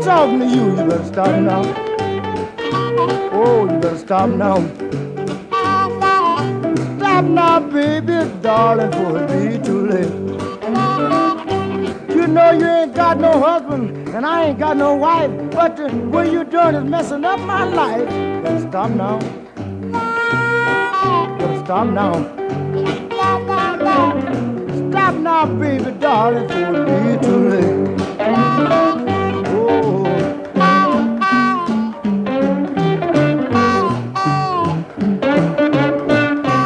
talking to you. You better stop now. Oh, you better stop now. Stop now, baby, darling, for it be too late. You know you ain't got no husband and I ain't got no wife, but the way you doing is messing up my life. Better stop now. Better stop now. Stop now, baby, darling, for it be too late.